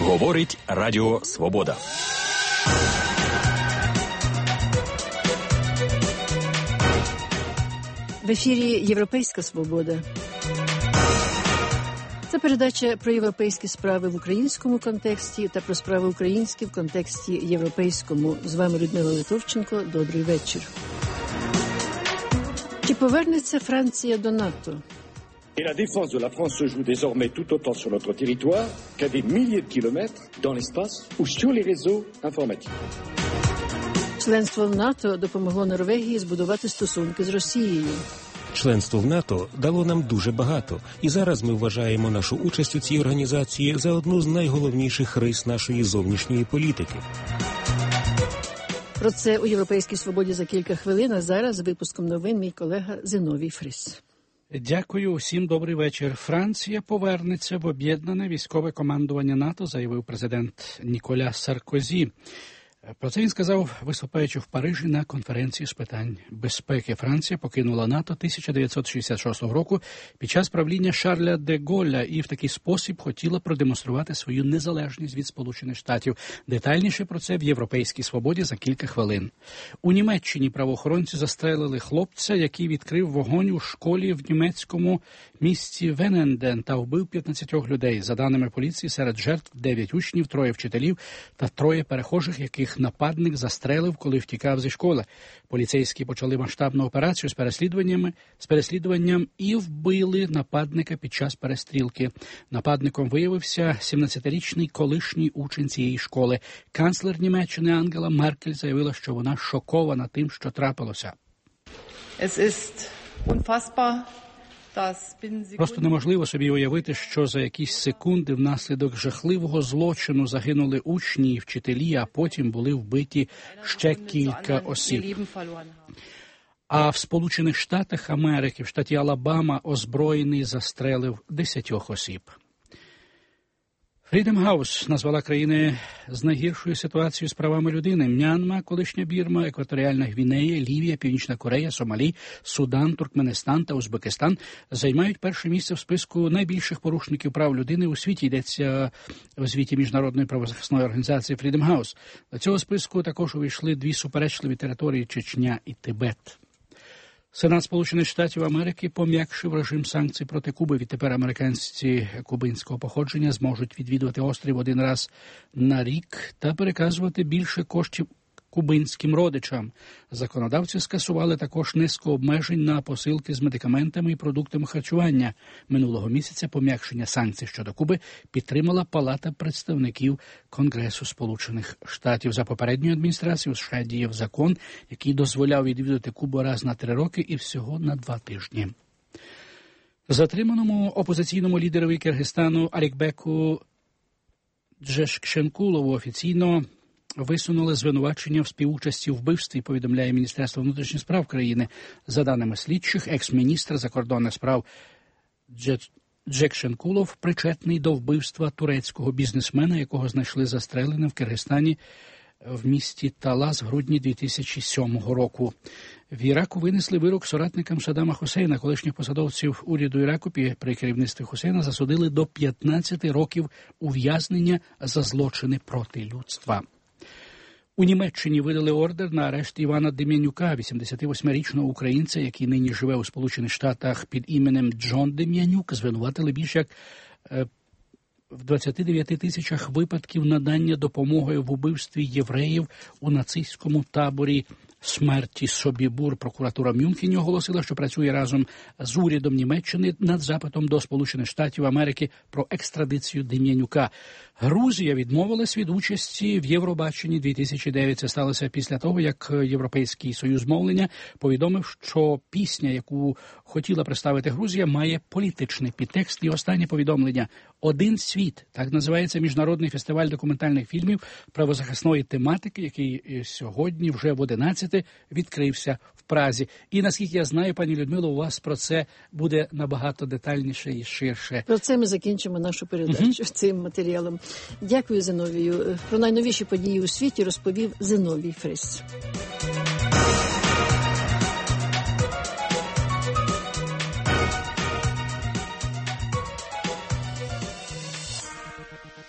Говорить Радіо Свобода. В ефірі «Європейська свобода». Це передача про європейські справи в українському контексті та про справи українські в контексті європейському. З вами Людмила Литовченко. Добрий вечір. Чи повернеться Франція до НАТО? Et la défense de la France se joue désormais tout autant sur notre territoire qu'à des milliers de kilomètres dans l'espace ou sur les réseaux informatiques. Членство в НАТО допомогло Норвегії збудувати стосунки з Росією. Членство в НАТО дало нам дуже багато, і зараз ми вважаємо нашу участь у цій організації за одну з найголовніших рис нашої зовнішньої політики. Про це у «Європейській свободі» за кілька хвилин, а зараз з випуском новин мій колега Зиновій Фрис. Дякую, усім добрий вечір. Франція повернеться в об'єднане військове командування НАТО, заявив президент Ніколя Саркозі. Про це він сказав, виступаючи в Парижі на конференції з питань безпеки. Франція покинула НАТО 1966 року під час правління Шарля де Голля і в такий спосіб хотіла продемонструвати свою незалежність від Сполучених Штатів. Детальніше про це в «Європейській свободі» за кілька хвилин. У Німеччині правоохоронці застрелили хлопця, який відкрив вогонь у школі в німецькому місті Вененден та вбив 15 людей. За даними поліції, серед жертв 9 учнів, 3 вчителів та 3 перехожих, яких нападник застрелив, коли втікав зі школи. Поліцейські почали масштабну операцію з переслідуванням і вбили нападника під час перестрілки. Нападником виявився 17-річний колишній учень цієї школи. Канцлер Німеччини Ангела Меркель заявила, що вона шокована тим, що трапилося. Просто неможливо собі уявити, що за якісь секунди внаслідок жахливого злочину загинули учні і вчителі, а потім були вбиті ще кілька осіб. А в Сполучених Штатах Америки, в штаті Алабама, озброєний застрелив 10 осіб. Freedom House назвала країни з найгіршою ситуацією з правами людини: М'янма, колишня Бірма, Екваторіальна Гвінея, Лівія, Північна Корея, Сомалі, Судан, Туркменистан та Узбекистан займають перше місце в списку найбільших порушників прав людини у світі, йдеться у звіті Міжнародної правозахисної організації Freedom House. До цього списку також увійшли 2 суперечливі території – Чечня і Тибет. Сенат Сполучених Штатів Америки пом'якшив режим санкцій проти Куби. Відтепер американці кубинського походження зможуть відвідувати острів 1 раз на рік та переказувати більше коштів кубинським родичам. Законодавці скасували також низку обмежень на посилки з медикаментами і продуктами харчування. Минулого місяця пом'якшення санкцій щодо Куби підтримала Палата представників Конгресу Сполучених Штатів. За попередньою адміністрацією США діяв закон, який дозволяв відвідати Кубу раз на 3 роки і всього на 2 тижні. Затриманому опозиційному лідерові Киргизстану Алікбеку Джешкшенкулову офіційно висунули звинувачення в співучасті в вбивстві, повідомляє Міністерство внутрішніх справ країни. За даними слідчих, екс-міністр закордонних справ Джекшенкулов причетний до вбивства турецького бізнесмена, якого знайшли застреленим в Киргизстані в місті Талас в грудні 2007 року. В Іраку винесли вирок соратникам Саддама Хусейна. Колишніх посадовців уряду Іраку при керівництві Хусейна засудили до 15 років ув'язнення за злочини проти людства. У Німеччині видали ордер на арешт Івана Дем'янюка, 88-річного українця, який нині живе у Сполучених Штатах під іменем Джон Дем'янюк. Звинуватили більше як в 29 тисячах випадків надання допомоги в убивстві євреїв у нацистському таборі смерті Собібур. Прокуратура в Мюнхені оголосила, що працює разом з урядом Німеччини над запитом до Сполучених Штатів Америки про екстрадицію Дем'янюка. Грузія відмовилась від участі в Євробаченні 2009. Це сталося після того, як Європейський союз мовлення повідомив, що пісня, яку хотіла представити Грузія, має політичний підтекст. І останнє повідомлення: «Один світ» – так називається міжнародний фестиваль документальних фільмів правозахисної тематики, який сьогодні вже в 11 відкрився в Празі. І, наскільки я знаю, пані Людмило, у вас про це буде набагато детальніше і ширше. Про це ми закінчимо нашу передачу цим матеріалом. Дякую, Зиновію. Про найновіші події у світі розповів Зиновій Фрис.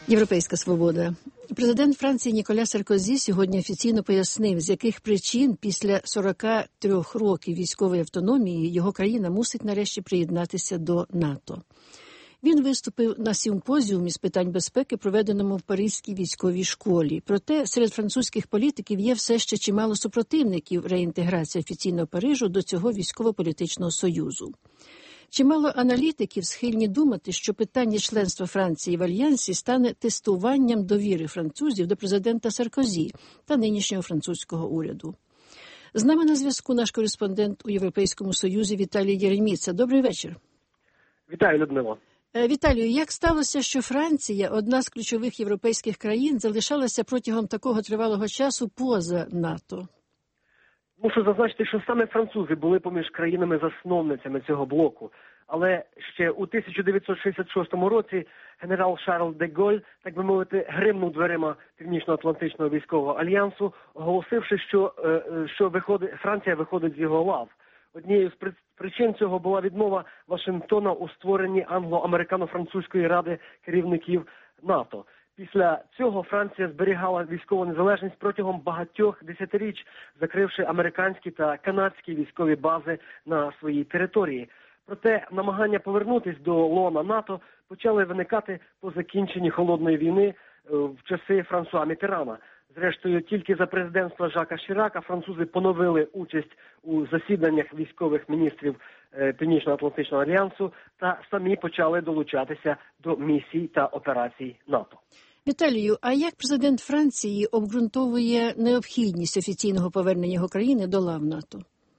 Європейська свобода. Президент Франції Ніколя Саркозі сьогодні офіційно пояснив, з яких причин після 43 років військової автономії його країна мусить нарешті приєднатися до НАТО. Він виступив на симпозіумі з питань безпеки, проведеному в Паризькій військовій школі. Проте серед французьких політиків є все ще чимало супротивників реінтеграції офіційного Парижу до цього військово-політичного союзу. Чимало аналітиків схильні думати, що питання членства Франції в Альянсі стане тестуванням довіри французів до президента Саркозі та нинішнього французького уряду. З нами на зв'язку наш кореспондент у Європейському Союзі Віталій Єреміца. Добрий вечір. Вітаю, Людмила. Віталію, як сталося, що Франція, одна з ключових європейських країн, залишалася протягом такого тривалого часу поза НАТО? Мушу зазначити, що саме французи були поміж країнами-засновницями цього блоку. Але ще у 1966 році генерал Шарль де Голь, так би мовити, гримнув дверима Північно-Атлантичного військового альянсу, оголосивши, що Франція виходить з його лав. Однією з причин цього була відмова Вашингтона у створенні англо-американо-французької ради керівників НАТО. Після цього Франція зберігала військову незалежність протягом багатьох десятиріч, закривши американські та канадські військові бази на своїй території. Проте намагання повернутися до лона НАТО почали виникати по закінченні Холодної війни в часи Франсуа Міттерана. Зрештою, тільки за президентства Жака Шірака французи поновили участь у засіданнях військових міністрів Північно-Атлантичного альянсу та самі почали долучатися до місій та операцій НАТО. Віталію, а як президент Франції обґрунтовує необхідність офіційного повернення його країни до лав НАТО?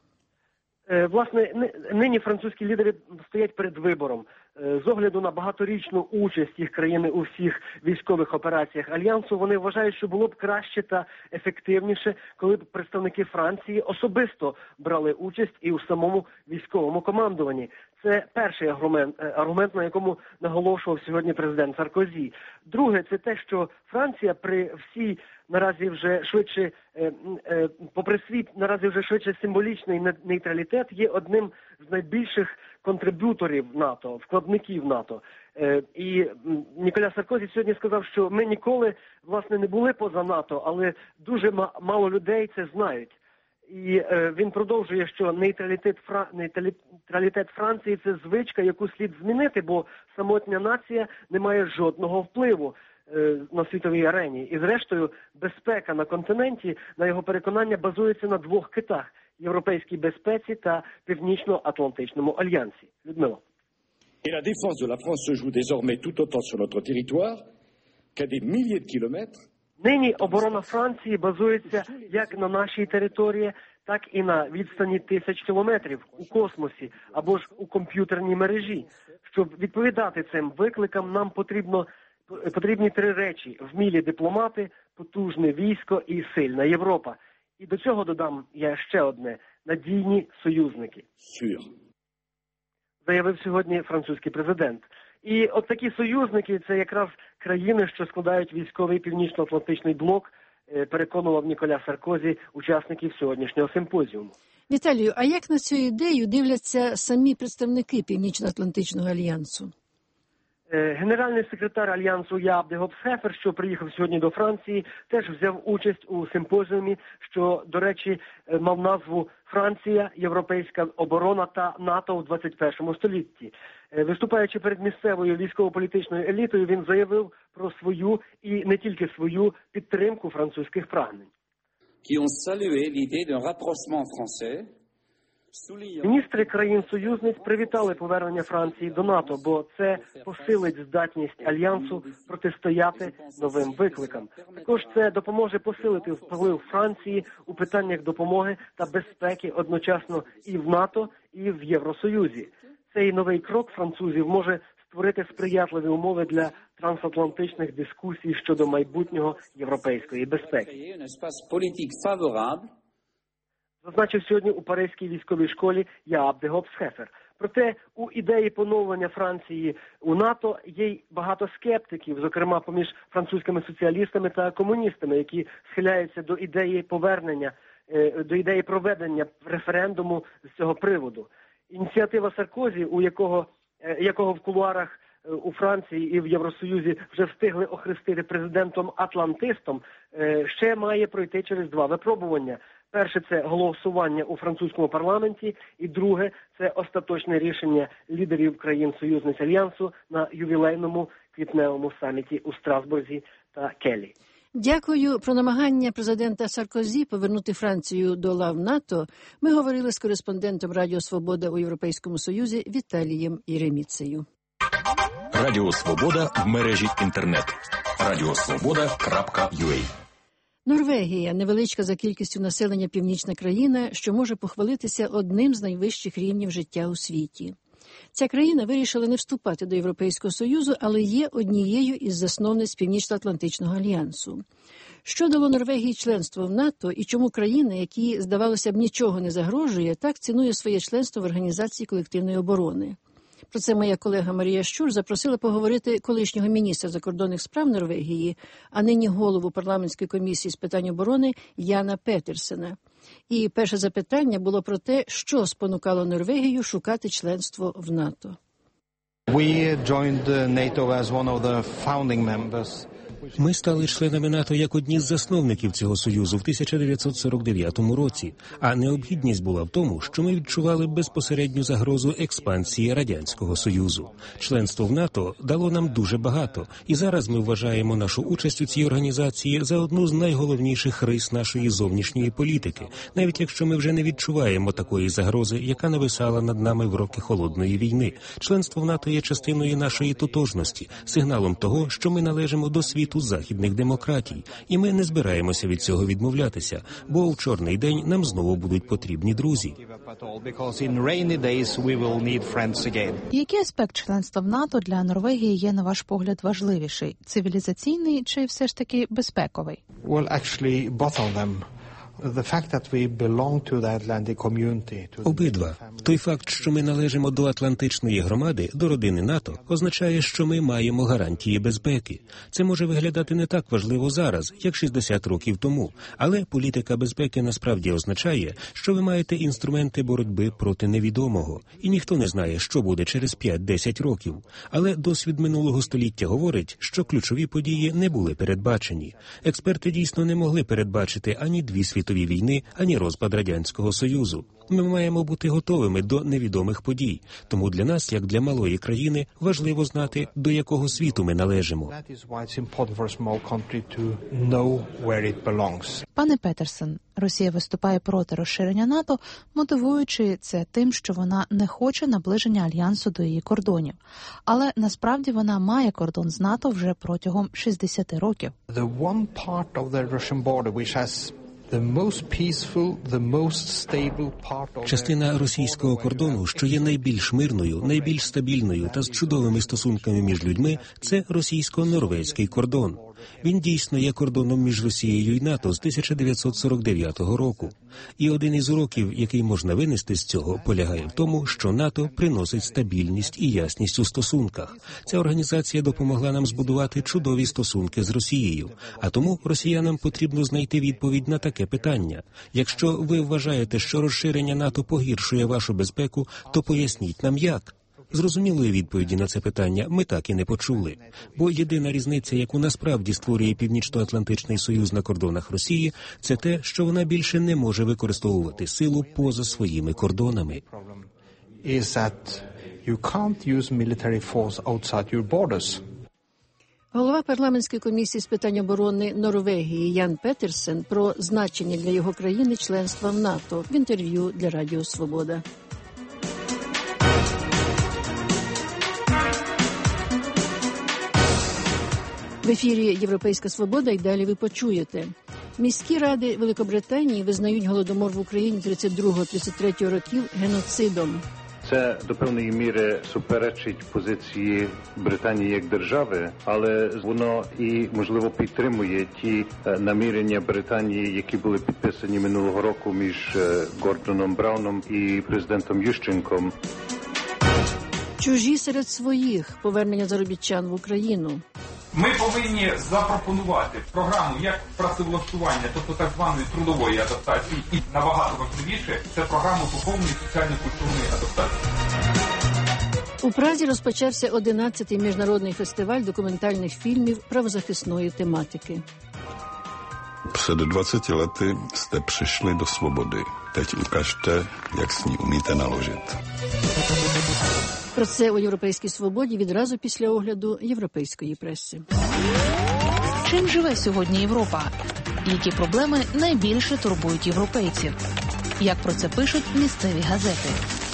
Власне, нині французькі лідери стоять перед вибором. З огляду на багаторічну участь їх країни у всіх військових операціях Альянсу, вони вважають, що було б краще та ефективніше, коли б представники Франції особисто брали участь і у самому військовому командуванні. Це перший аргумент, на якому наголошував сьогодні президент Саркозі. Друге, це те, що Франція при всій наразі вже швидше, попри свій наразі вже швидше символічний нейтралітет, є одним з найбільших контриб'юторів НАТО, вкладників НАТО. І Ніколя Саркозі сьогодні сказав, що ми ніколи, власне, не були поза НАТО, але дуже мало людей це знають. І він продовжує, що нейтралітет Франції – це звичка, яку слід змінити, бо самотня нація не має жодного впливу на світовій арені. І зрештою, безпека на континенті, на його переконання, базується на двох китах – європейській безпеці та Північно-Атлантичному альянсі. Людмила. Et la défense de la France se joue désormais tout autant sur notre territoire qu'à des milliers de kilomètres. Нині оборона Франції базується як на нашій території, так і на відстані 1000 кілометрів у космосі або ж у комп'ютерній мережі. Щоб відповідати цим викликам, нам потрібні три речі – вмілі дипломати, потужне військо і сильна Європа. І до цього додам я ще одне – надійні союзники. Заявив сьогодні французький президент. І от такі союзники – це якраз країни, що складають військовий Північно-Атлантичний блок, переконував Ніколя Саркозі учасників сьогоднішнього симпозіуму. Віталію, а як на цю ідею дивляться самі представники Північно-Атлантичного альянсу? Генеральний секретар Альянсу Яап де Гопсхефер, що приїхав сьогодні до Франції, теж взяв участь у симпозіумі, що, до речі, мав назву «Франція, європейська оборона та НАТО в 21 столітті». Виступаючи перед місцевою військово-політичною елітою, він заявив про свою і не тільки свою підтримку французьких прагнень. Міністри країн-союзниць привітали повернення Франції до НАТО, бо це посилить здатність Альянсу протистояти новим викликам. Також це допоможе посилити вплив Франції у питаннях допомоги та безпеки одночасно і в НАТО, і в Євросоюзі. Цей новий крок французів може створити сприятливі умови для трансатлантичних дискусій щодо майбутнього європейської безпеки. Зазначив сьогодні у Паризькій військовій школі Яап де Гопсхефер. Проте у ідеї поновлення Франції у НАТО є й багато скептиків, зокрема поміж французькими соціалістами та комуністами, які схиляються до ідеї повернення, до ідеї проведення референдуму з цього приводу. Ініціатива Саркозі, якого в кулуарах у Франції і в Євросоюзі вже встигли охрестити президентом-атлантистом, ще має пройти через два випробування. Перше – це голосування у французькому парламенті, і друге – це остаточне рішення лідерів країн-союзниць Альянсу на ювілейному квітневому саміті у Страсбурзі та Келі. Дякую. Про намагання президента Саркозі повернути Францію до лав НАТО ми говорили з кореспондентом Радіо Свобода у Європейському Союзі Віталієм Єреміцею. Радіо Свобода в мережі інтернет. radiosvoboda.ua. Норвегія – невеличка за кількістю населення північна країна, що може похвалитися одним з найвищих рівнів життя у світі. Ця країна вирішила не вступати до Європейського Союзу, але є однією із засновниць Північно-Атлантичного альянсу. Що дало Норвегії членство в НАТО і чому країна, якій, здавалося б, нічого не загрожує, так цінує своє членство в Організації колективної оборони? Про це моя колега Марія Щур запросила поговорити колишнього міністра закордонних справ Норвегії, а нині голову парламентської комісії з питань оборони Яна Петерсена. І перше запитання було про те, що спонукало Норвегію шукати членство в НАТО. Ми стали членами НАТО як одні з засновників цього союзу в 1949 році, а необхідність була в тому, що ми відчували безпосередню загрозу експансії Радянського Союзу. Членство в НАТО дало нам дуже багато, і зараз ми вважаємо нашу участь у цій організації за одну з найголовніших рис нашої зовнішньої політики, навіть якщо ми вже не відчуваємо такої загрози, яка нависала над нами в роки Холодної війни. Членство в НАТО є частиною нашої тотожності, сигналом того, що ми належимо до світу західних демократій, і ми не збираємося від цього відмовлятися, бо в чорний день нам знову будуть потрібні друзі. Який аспект членства в НАТО для Норвегії є, на ваш погляд, важливіший? Цивілізаційний чи все ж таки безпековий? Обидва. Той факт, що ми належимо до Атлантичної громади, до родини НАТО, означає, що ми маємо гарантії безпеки. Це може виглядати не так важливо зараз, як 60 років тому, але політика безпеки насправді означає, що ви маєте інструменти боротьби проти невідомого, і ніхто не знає, що буде через 5-10 років. Але досвід минулого століття говорить, що ключові події не були передбачені. Експерти дійсно не могли передбачити ані дві світові війни, ані розпад Радянського Союзу. Ми маємо бути готовими до невідомих подій. Тому для нас, як для малої країни, важливо знати, до якого світу ми належимо. Пане Петерсен, Росія виступає проти розширення НАТО, мотивуючи це тим, що вона не хоче наближення Альянсу до її кордонів. Але насправді вона має кордон з НАТО вже протягом 60 років. Частина російського кордону, що є найбільш мирною, найбільш стабільною та з чудовими стосунками між людьми, це російсько-норвезький кордон. Він дійсно є кордоном між Росією і НАТО з 1949 року. І один із уроків, який можна винести з цього, полягає в тому, що НАТО приносить стабільність і ясність у стосунках. Ця організація допомогла нам збудувати чудові стосунки з Росією. А тому росіянам потрібно знайти відповідь на таке питання. Якщо ви вважаєте, що розширення НАТО погіршує вашу безпеку, то поясніть нам як. Зрозумілої відповіді на це питання ми так і не почули. Бо єдина різниця, яку насправді створює Північно-Атлантичний Союз на кордонах Росії, це те, що вона більше не може використовувати силу поза своїми кордонами. Голова парламентської комісії з питань оборони Норвегії Ян Петерсен про значення для його країни членства в НАТО в інтерв'ю для Радіо Свобода. В ефірі «Європейська свобода» і далі ви почуєте. Міські ради Великобританії визнають голодомор в Україні 32-33 років геноцидом. Це до певної міри суперечить позиції Британії як держави, але воно і, можливо, підтримує ті намірення Британії, які були підписані минулого року між Гордоном Брауном і президентом Ющенком. Чужі серед своїх. Повернення заробітчан в Україну. Ми повинні запропонувати програму як працевлаштування, тобто так званої трудової адаптації, і набагато важливіше – це програма духовної, соціально-культурної адаптації. У Празі розпочався 11-й міжнародний фестиваль документальних фільмів правозахисної тематики. Před 20 lety jste přišli do svobody. Teď ukažte, jak s ní umíte naložit. Про це у «Європейській свободі» відразу після огляду європейської преси. Чим живе сьогодні Європа? Які проблеми найбільше турбують європейців? Як про це пишуть місцеві газети?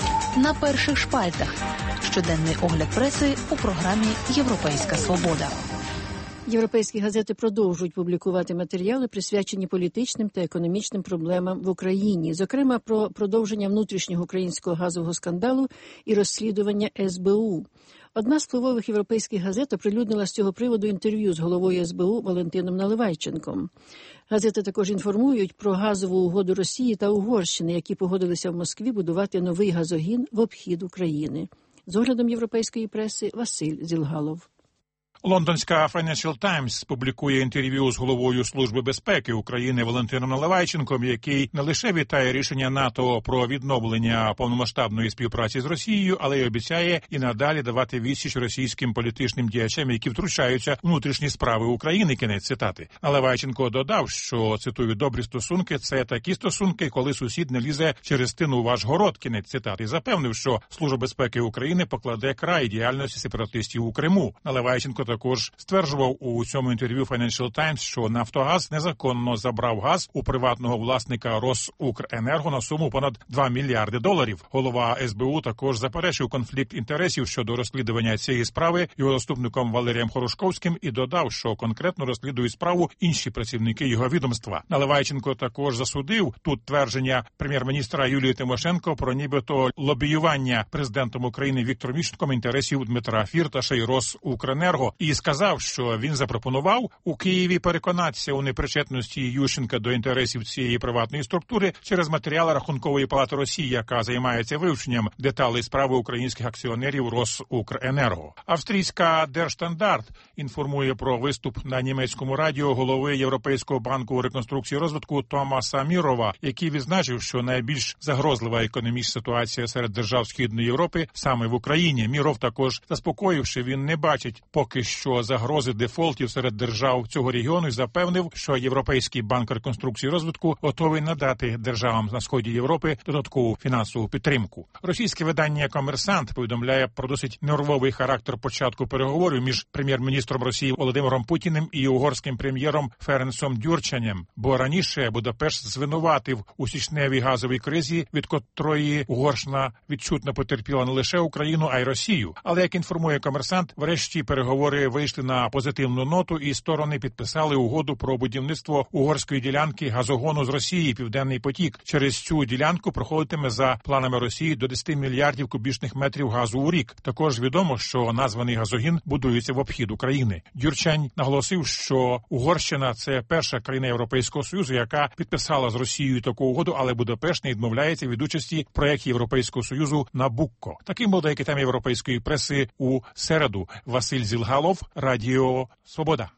На перших шпальтах. Щоденний огляд преси у програмі «Європейська свобода». Європейські газети продовжують публікувати матеріали, присвячені політичним та економічним проблемам в Україні, зокрема про продовження внутрішнього українського газового скандалу і розслідування СБУ. Одна з впливових європейських газет оприлюднила з цього приводу інтерв'ю з головою СБУ Валентином Наливайченком. Газети також інформують про газову угоду Росії та Угорщини, які погодилися в Москві будувати новий газогін в обхід України. З оглядом європейської преси Василь Зілгалов. Лондонська Financial Times публікує інтерв'ю з головою Служби безпеки України Валентином Наливайченком, який не лише вітає рішення НАТО про відновлення повномасштабної співпраці з Росією, але й обіцяє і надалі давати відсіч російським політичним діячам, які втручаються в внутрішні справи України. Кінець цитати. Наливайченко додав, що, цитую, добрі стосунки – це такі стосунки, коли сусід не лізе через тину у ваш город. Кінець цитати. І запевнив, що Служба безпеки України покладе край діяльності сепаратистів у Криму. Наливайченко також стверджував у цьому інтерв'ю Financial Times, що «Нафтогаз» незаконно забрав газ у приватного власника Росукренерго на суму понад $2 мільярди. Голова СБУ також заперечив конфлікт інтересів щодо розслідування цієї справи його заступником Валерієм Хорошковським і додав, що конкретно розслідують справу інші працівники його відомства. Наливайченко також засудив тут твердження прем'єр-міністра Юлії Тимошенко про нібито лобіювання президентом України Віктором Ющенком інтересів Дмитра Фірташа і Росукренерго і сказав, що він запропонував у Києві переконатися у непричетності Ющенка до інтересів цієї приватної структури через матеріали Рахункової палати Росії, яка займається вивченням деталей справи українських акціонерів Росукренерго. Австрійська Держстандарт інформує про виступ на німецькому радіо голови Європейського банку реконструкції і розвитку Томаса Мірова, який відзначив, що найбільш загрозлива економічна ситуація серед держав Східної Європи саме в Україні. Міров також заспокоїв, що він не бачить поки що загрози дефолтів серед держав цього регіону і запевнив, що Європейський банк реконструкції і розвитку готовий надати державам на сході Європи додаткову фінансову підтримку. Російське видання «Комерсант» повідомляє про досить нервовий характер початку переговорів між прем'єр-міністром Росії Володимиром Путіним і угорським прем'єром Ференцом Дюрчанем, бо раніше Будапешт звинуватив у січневій газовій кризі, від котрої Угорщина відчутно потерпіла не лише Україну, а й Росію. Але, як інформує «Комерсант», врешті переговори вийшли на позитивну ноту і сторони підписали угоду про будівництво угорської ділянки газогону з Росії «Південний потік». Через цю ділянку проходитиме за планами Росії до 10 мільярдів кубічних метрів газу у рік. Також відомо, що названий газогін будується в обхід України. Дюрчань наголосив, що Угорщина – це перша країна Європейського Союзу, яка підписала з Росією таку угоду, але Будапешт не відмовляється від участі в проєкті Європейського Союзу «Набукко». Таким був деякий тем європейської преси у середу. Василь Зілгалов, Радіо Свобода.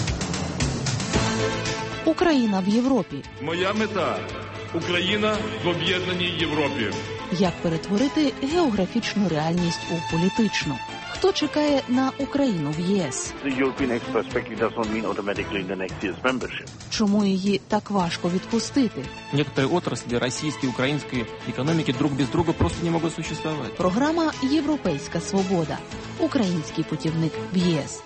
Україна в Європі. Моя мета – Україна в об'єднаній Європі. Як перетворити географічну реальність у політичну? Хто чекає на Україну в ЄС? Чому її так важко відпустити? Некоторые отрасли российской и украинской экономики друг без друга просто не могут существовать. Програма «Європейська свобода». Український путівник в ЄС.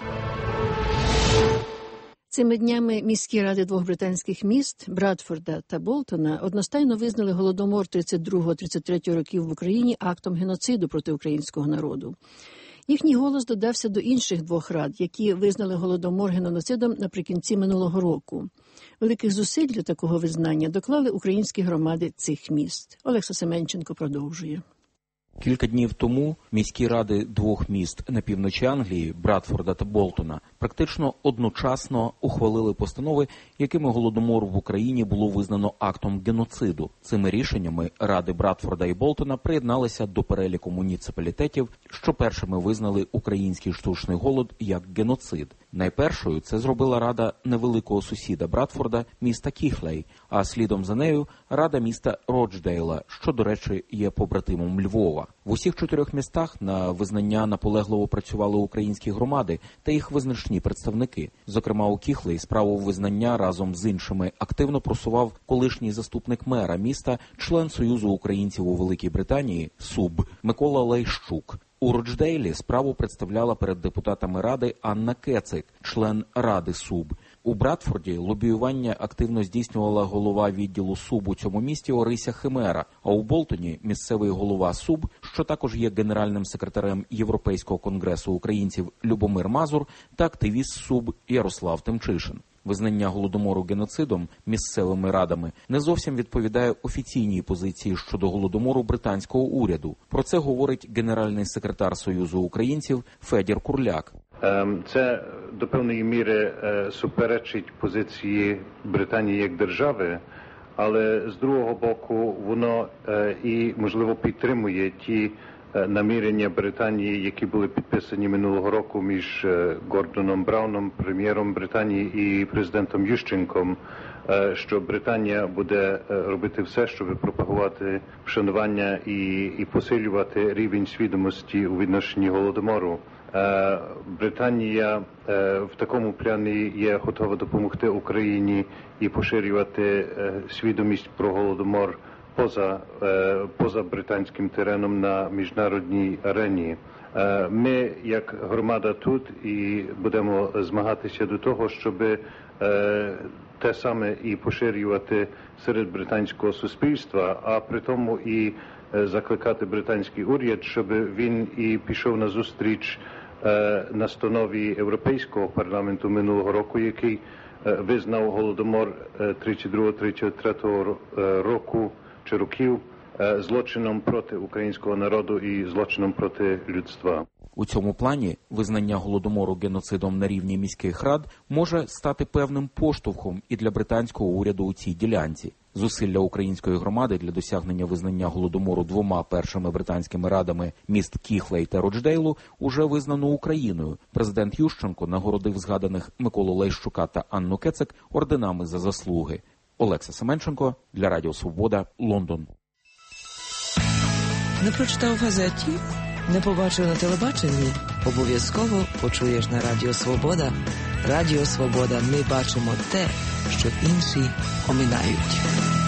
Цими днями міські ради двох британських міст Брадфорда та Болтона одностайно визнали Голодомор 32-33 років в Україні актом геноциду проти українського народу. Їхній голос додався до інших двох рад, які визнали Голодомор геноцидом наприкінці минулого року. Великих зусиль для такого визнання доклали українські громади цих міст. Олекса Семенченко продовжує. Кілька днів тому міські ради двох міст на півночі Англії, Брадфорда та Болтона, практично одночасно ухвалили постанови, якими Голодомор в Україні було визнано актом геноциду. Цими рішеннями ради Брадфорда і Болтона приєдналися до переліку муніципалітетів, що першими визнали український штучний голод як геноцид. Найпершою це зробила рада невеликого сусіда Брадфорда, міста Кіхлей, а слідом за нею рада міста Родждейла, що, до речі, є побратимом Львова. В усіх 4 містах на визнання наполегливо працювали українські громади та їх визначні представники. Зокрема, у Кіхлей справу визнання разом з іншими активно просував колишній заступник мера міста, член Союзу українців у Великій Британії СУБ Микола Лейщук. У Родждейлі справу представляла перед депутатами ради Анна Кецик, член ради СУБ. У Брадфорді лобіювання активно здійснювала голова відділу СУБ у цьому місті Орися Химера, а у Болтоні місцевий голова СУБ, що також є генеральним секретарем Європейського конгресу українців Любомир Мазур та активіст СУБ Ярослав Тимчишин. Визнання Голодомору геноцидом місцевими радами не зовсім відповідає офіційній позиції щодо Голодомору британського уряду. Про це говорить генеральний секретар Союзу українців Федір Курляк. Це до певної міри суперечить позиції Британії як держави, але з другого боку воно і, можливо, підтримує ті намірення Британії, які були підписані минулого року між Гордоном Брауном, прем'єром Британії, і президентом Ющенком, що Британія буде робити все, щоб пропагувати вшанування і посилювати рівень свідомості у відношенні Голодомору. Британія в такому плані є готова допомогти Україні і поширювати свідомість про Голодомор поза британським тереном на міжнародній арені. Ми, як громада тут, і будемо змагатися до того, щоб те саме і поширювати серед британського суспільства, а при тому і закликати британський уряд, щоб він і пішов на зустріч настанові Європейського парламенту минулого року, який визнав Голодомор 32-33 року чи років злочином проти українського народу і злочином проти людства. У цьому плані визнання Голодомору геноцидом на рівні міських рад може стати певним поштовхом і для британського уряду у цій ділянці. Зусилля української громади для досягнення визнання Голодомору 2 першими британськими радами міст Кіхлей та Родждейлу уже визнано Україною. Президент Ющенко нагородив згаданих Миколу Лейщука та Анну Кецик орденами за заслуги. Олекса Семенченко для Радіо Свобода, Лондон. Не прочитав в газеті? Не побачив на телебаченні? Обов'язково почуєш на Радіо Свобода. Радіо Свобода. Ми бачимо те, що інші оминають.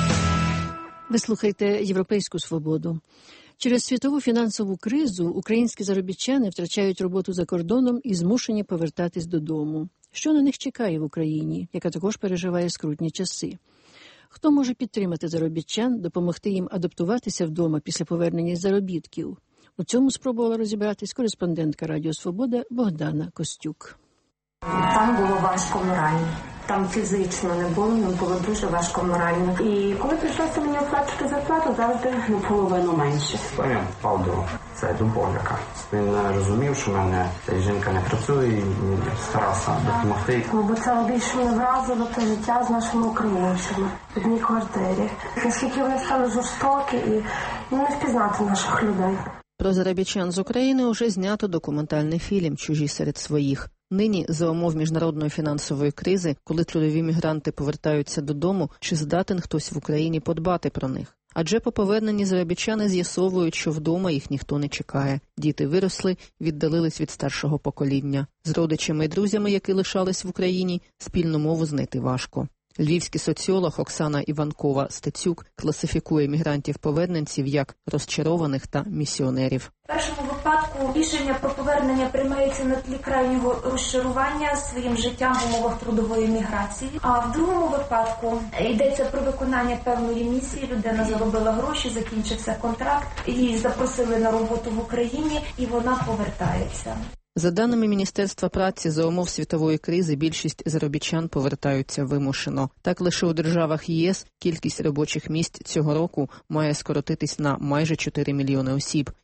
Ви слухаєте «Європейську свободу». Через світову фінансову кризу українські заробітчани втрачають роботу за кордоном і змушені повертатись додому. Що на них чекає в Україні, яка також переживає скрутні часи? Хто може підтримати заробітчан, допомогти їм адаптуватися вдома після повернення з заробітків? У цьому спробувала розібратись кореспондентка Радіо Свобода Богдана Костюк. Там було важко морально. Там фізично не було дуже важко морально. І коли прийшлося мені оплачувати зарплату, завжди наполовину менше. Він впав до дубовника. Він розумів, що в мене жінка не працює і старався допомогти. Бо це більше не вразило те життя з нашими українцями в одній квартирі. Наскільки вони стали жорстокі і не впізнати наших людей. Про заробітчан з України уже знято документальний фільм «Чужі серед своїх». Нині, за умов міжнародної фінансової кризи, коли трудові мігранти повертаються додому, чи здатен хтось в Україні подбати про них? Адже по поверненні заробітчани з'ясовують, що вдома їх ніхто не чекає. Діти виросли, віддалились від старшого покоління. З родичами і друзями, які лишались в Україні, спільну мову знайти важко. Львівський соціолог Оксана Іванкова-Стецюк класифікує мігрантів-поверненців як розчарованих та місіонерів. В першому випадку рішення про повернення приймається на тлі крайнього розчарування своїм життям в умовах трудової міграції. А в другому випадку йдеться про виконання певної місії. Людина заробила гроші, закінчився контракт, її запросили на роботу в Україні і вона повертається. За даними Міністерства праці, за умов світової кризи більшість заробітчан повертаються вимушено. Так, лише у державах ЄС кількість робочих місць цього року має скоротитись на майже 4 мільйони осіб.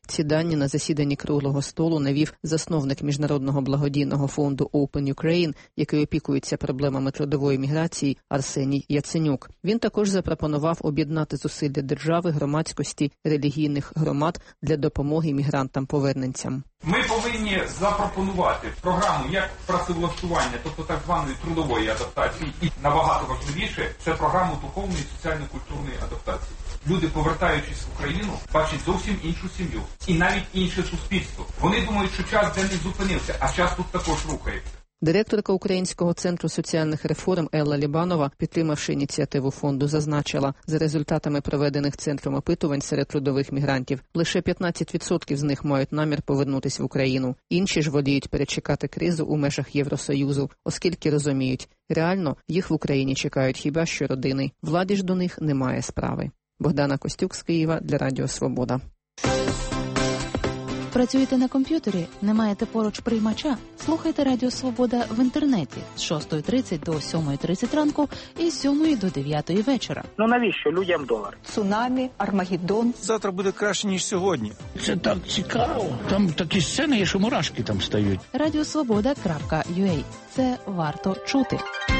Ці дані на засіданні круглого столу навів засновник міжнародного благодійного фонду Open Ukraine, який опікується проблемами трудової міграції, Арсеній Яценюк. Він також запропонував об'єднати зусилля держави, громадськості, релігійних громад для допомоги мігрантам-поверненцям. Ми повинні запропонувати програму як працевлаштування, тобто так званої трудової адаптації, і набагато важливіше – це програму духовної і соціально-культурної адаптації. Люди, повертаючись в Україну, бачать зовсім іншу сім'ю і навіть інше суспільство. Вони думають, що час для них зупинився, а час тут також рухається. Директорка Українського центру соціальних реформ Елла Лібанова, підтримавши ініціативу фонду, зазначила, за результатами проведених центром опитувань серед трудових мігрантів, лише 15% з них мають намір повернутися в Україну. Інші ж воліють перечекати кризу у межах Євросоюзу, оскільки розуміють, реально їх в Україні чекають хіба що родини. Владі ж до них немає справи. Богдана Костюк з Києва для Радіо Свобода. Працюєте на комп'ютері? Не маєте поруч приймача? Слухайте Радіо Свобода в інтернеті з 6:30 до 7:30 ранку і з 7 до 9 вечора. Ну навіщо людям долар? Цунамі, Армагеддон. Завтра буде краще, ніж сьогодні. Це так цікаво. Там такі сцени є, що мурашки там стають. Радіосвобода.ua. Це варто чути.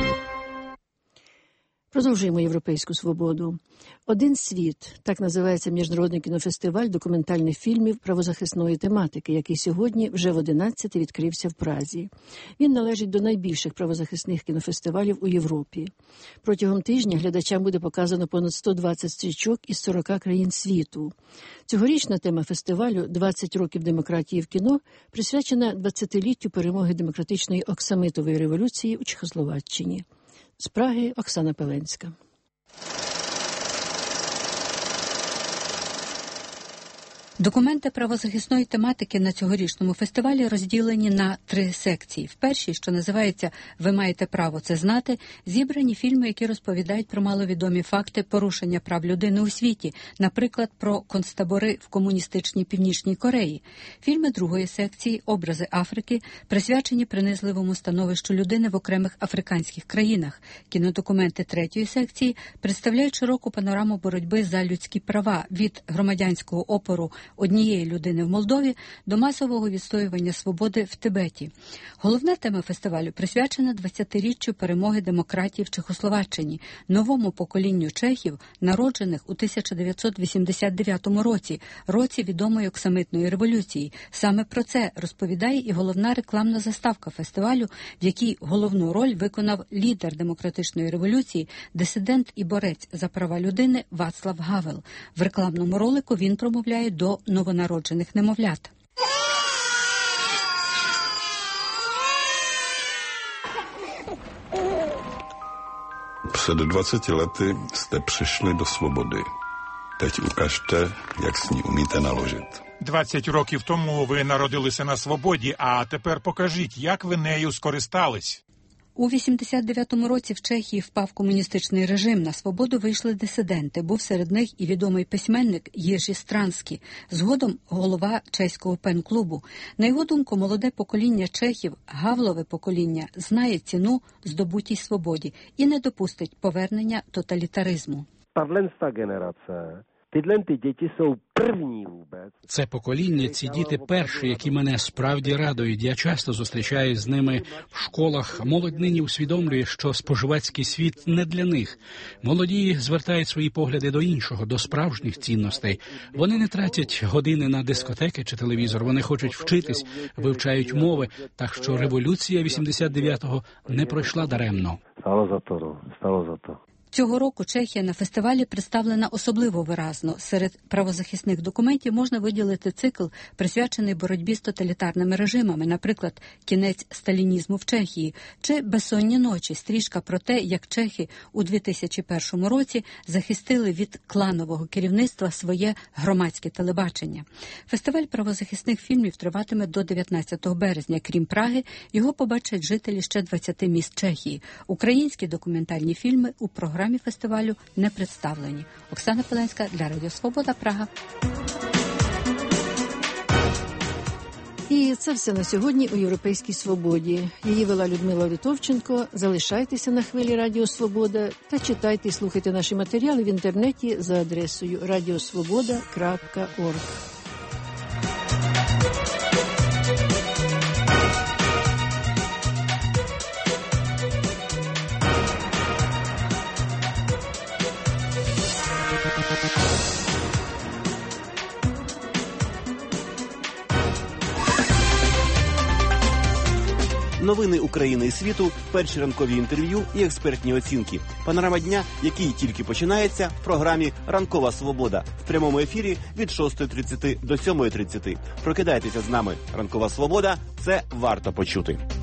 Продовжуємо європейську свободу. «Один світ» – так називається міжнародний кінофестиваль документальних фільмів правозахисної тематики, який сьогодні вже в 11-й відкрився в Празі. Він належить до найбільших правозахисних кінофестивалів у Європі. Протягом тижня глядачам буде показано понад 120 стрічок із 40 країн світу. Цьогорічна тема фестивалю «20 років демократії в кіно» присвячена 20-літтю перемоги демократичної оксамитової революції у Чехословаччині. З Праги Оксана Пеленська. Документи правозахисної тематики на цьогорічному фестивалі розділені на 3 секції. В першій, що називається «Ви маєте право це знати», зібрані фільми, які розповідають про маловідомі факти порушення прав людини у світі, наприклад, про концтабори в комуністичній Північній Кореї. Фільми другої секції «Образи Африки» присвячені принизливому становищу людини в окремих африканських країнах. Кінодокументи третьої секції представляють широку панораму боротьби за людські права від громадянського опору однієї людини в Молдові до масового відстоювання свободи в Тибеті. Головна тема фестивалю присвячена 20-річчю перемоги демократії в Чехословаччині, новому поколінню чехів, народжених у 1989 році, році відомої оксамитної революції. Саме про це розповідає і головна рекламна заставка фестивалю, в якій головну роль виконав лідер демократичної революції, дисидент і борець за права людини Вацлав Гавел. В рекламному ролику він промовляє до новонароджених немовлят. Před 20 lety jste přišli do svobody. Teď ukažte, jak s ní umíte naložit. 20 років тому ви народилися на свободі, а тепер покажіть, як ви нею скористались. У 89-му році в Чехії впав комуністичний режим. На свободу вийшли дисиденти. Був серед них і відомий письменник Єжі Странський, згодом голова чеського пен-клубу. На його думку, молоде покоління чехів, Гавлове покоління, знає ціну здобутій свободі і не допустить повернення тоталітаризму. Tato generace, tyhle děti jsou první vůbec. Це покоління, ці діти перші, які мене справді радують. Я часто зустрічаюсь з ними в школах. Молодь нині усвідомлює, що споживацький світ не для них. Молоді звертають свої погляди до іншого, до справжніх цінностей. Вони не тратять години на дискотеки чи телевізор. Вони хочуть вчитись, вивчають мови. Так що революція 89-го не пройшла даремно. Стало за то. Цього року Чехія на фестивалі представлена особливо виразно. Серед правозахисних документів можна виділити цикл, присвячений боротьбі з тоталітарними режимами, наприклад, «Кінець сталінізму в Чехії» чи «Безсонні ночі», стрічка про те, як чехи у 2001 році захистили від кланового керівництва своє громадське телебачення. Фестиваль правозахисних фільмів триватиме до 19 березня. Крім Праги, його побачать жителі ще 20 міст Чехії. Українські документальні фільми у програмі фестивалю не представлені. Оксана Пеленська для Радіо Свобода, Прага. І це все на сьогодні у «Європейській свободі». Її вела Людмила Литовченко. Залишайтеся на хвилі Радіо Свобода та читайте і слухайте наші матеріали в інтернеті за адресою radiosvoboda.org. Новини України і світу, перші ранкові інтерв'ю і експертні оцінки. Панорама дня, який тільки починається в програмі «Ранкова свобода» в прямому ефірі від 6:30 до 7:30. Прокидайтеся з нами. «Ранкова свобода» – це варто почути.